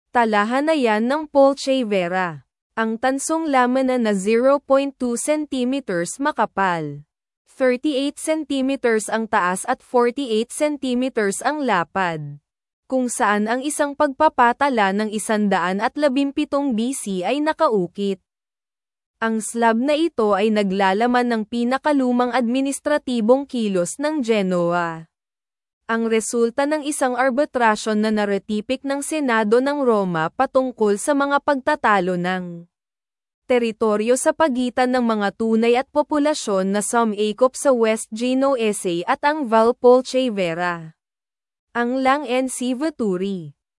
Talahanayan ng Polchay Vera. Ang tansong laman na 0.2 cm makapal. 38 cm ang taas at 48 cm ang lapad. Kung saan ang isang pagpapatala ng 117 BC ay nakaukit. Ang slab na ito ay naglalaman ng pinakalumang administratibong kilos ng Genoa. Ang resulta ng isang arbitrasyon na naretipik ng Senado ng Roma patungkol sa mga pagtatalo ng teritoryo sa pagitan ng mga tunay at populasyon na sumakop sa West Genoese at ang Val Polchay Vera. Ang Lang NC Veturi.